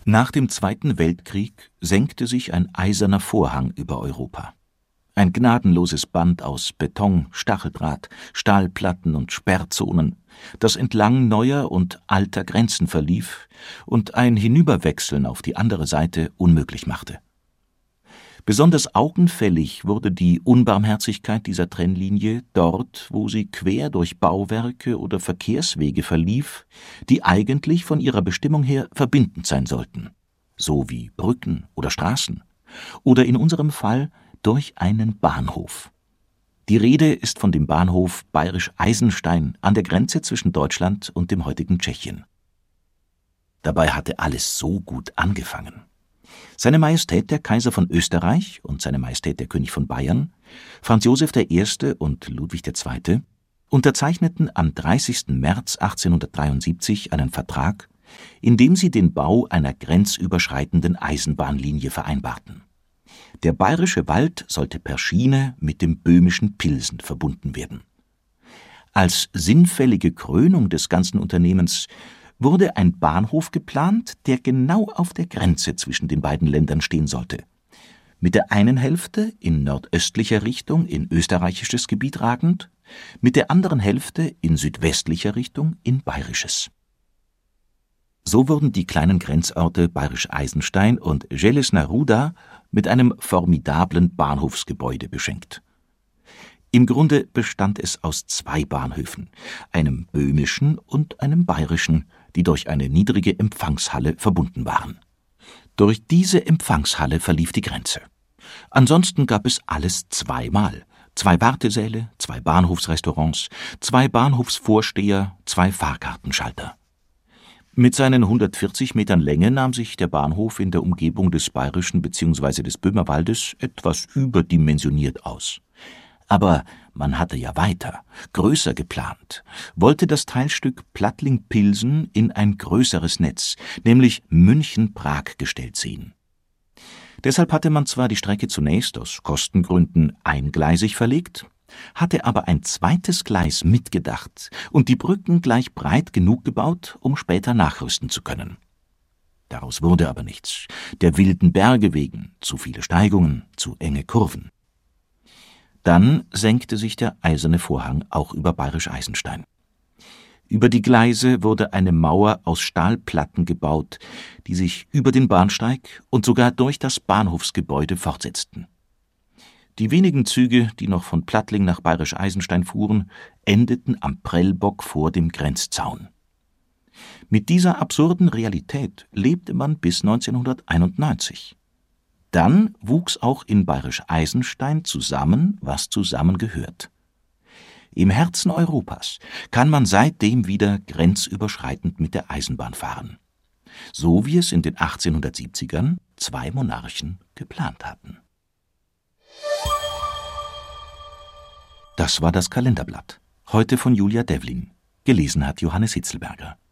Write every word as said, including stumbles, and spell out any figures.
Nach dem Zweiten Weltkrieg senkte sich ein eiserner Vorhang über Europa. Ein gnadenloses Band aus Beton, Stacheldraht, Stahlplatten und Sperrzonen, das entlang neuer und alter Grenzen verlief und ein Hinüberwechseln auf die andere Seite unmöglich machte. Besonders augenfällig wurde die Unbarmherzigkeit dieser Trennlinie dort, wo sie quer durch Bauwerke oder Verkehrswege verlief, die eigentlich von ihrer Bestimmung her verbindend sein sollten, so wie Brücken oder Straßen, oder in unserem Fall durch einen Bahnhof. Die Rede ist von dem Bahnhof Bayerisch Eisenstein an der Grenze zwischen Deutschland und dem heutigen Tschechien. Dabei hatte alles so gut angefangen. Seine Majestät der Kaiser von Österreich und seine Majestät der König von Bayern, Franz Josef der Erste und Ludwig der Zweite, unterzeichneten am dreißigsten März achtzehnhundertdreiundsiebzig einen Vertrag, in dem sie den Bau einer grenzüberschreitenden Eisenbahnlinie vereinbarten. Der bayerische Wald sollte per Schiene mit dem böhmischen Pilsen verbunden werden. Als sinnfällige Krönung des ganzen Unternehmens wurde ein Bahnhof geplant, der genau auf der Grenze zwischen den beiden Ländern stehen sollte. Mit der einen Hälfte in nordöstlicher Richtung in österreichisches Gebiet ragend, mit der anderen Hälfte in südwestlicher Richtung in bayerisches. So wurden die kleinen Grenzorte Bayerisch Eisenstein und Železná Ruda mit einem formidablen Bahnhofsgebäude beschenkt. Im Grunde bestand es aus zwei Bahnhöfen, einem böhmischen und einem bayerischen, die durch eine niedrige Empfangshalle verbunden waren. Durch diese Empfangshalle verlief die Grenze. Ansonsten gab es alles zweimal: zwei Wartesäle, zwei Bahnhofsrestaurants, zwei Bahnhofsvorsteher, zwei Fahrkartenschalter. Mit seinen hundertvierzig Metern Länge nahm sich der Bahnhof in der Umgebung des Bayerischen bzw. des Böhmerwaldes etwas überdimensioniert aus. Aber man hatte ja weiter, größer geplant, wollte das Teilstück Plattling-Pilsen in ein größeres Netz, nämlich München-Prag, gestellt sehen. Deshalb hatte man zwar die Strecke zunächst aus Kostengründen eingleisig verlegt, hatte aber ein zweites Gleis mitgedacht und die Brücken gleich breit genug gebaut, um später nachrüsten zu können. Daraus wurde aber nichts, der wilden Berge wegen, zu viele Steigungen, zu enge Kurven. Dann senkte sich der eiserne Vorhang auch über Bayerisch Eisenstein. Über die Gleise wurde eine Mauer aus Stahlplatten gebaut, die sich über den Bahnsteig und sogar durch das Bahnhofsgebäude fortsetzten. Die wenigen Züge, die noch von Plattling nach Bayerisch Eisenstein fuhren, endeten am Prellbock vor dem Grenzzaun. Mit dieser absurden Realität lebte man bis neunzehnhunderteinundneunzig. Dann wuchs auch in Bayerisch Eisenstein zusammen, was zusammengehört. Im Herzen Europas kann man seitdem wieder grenzüberschreitend mit der Eisenbahn fahren. So wie es in den achtzehnhundertsiebzigern zwei Monarchen geplant hatten. Das war das Kalenderblatt. Heute von Julia Devlin. Gelesen hat Johannes Hitzelberger.